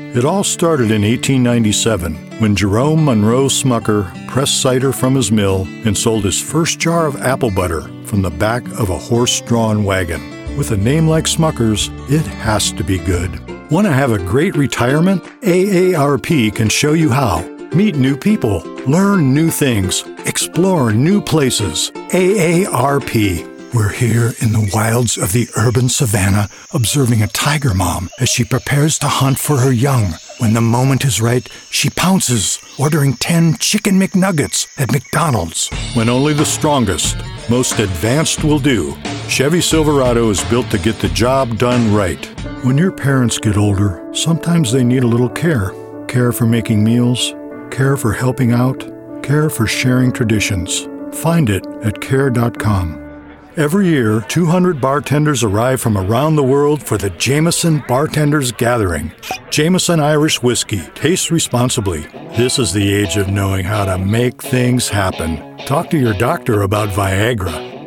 It all started in 1897 when Jerome Monroe Smucker pressed cider from his mill and sold his first jar of apple butter from the back of a horse-drawn wagon. With a name like Smucker's, it has to be good. Want to have a great retirement? AARP can show you how. Meet new people, learn new things, explore new places. AARP. We're here in the wilds of the urban savanna, observing a tiger mom as she prepares to hunt for her young. When the moment is right, she pounces, ordering 10 Chicken McNuggets at McDonald's. When only the strongest, most advanced will do, Chevy Silverado is built to get the job done right. When your parents get older, sometimes they need a little care. Care for making meals, care for helping out, care for sharing traditions. Find it at care.com. Every year, 200 bartenders arrive from around the world for the Jameson Bartenders Gathering. Jameson Irish Whiskey. Taste responsibly. This is the age of knowing how to make things happen. Talk to your doctor about Viagra.